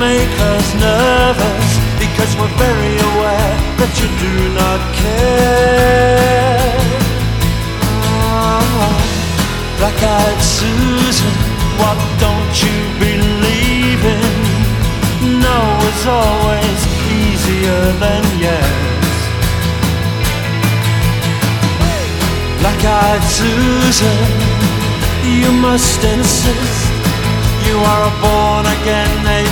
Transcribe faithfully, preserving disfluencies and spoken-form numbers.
make us nervous, because we're very aware that you do not care. Oh, black-eyed Susan, what don't you believe in? No is always easier than yes. Black-eyed Susan, you must insist you are a born-again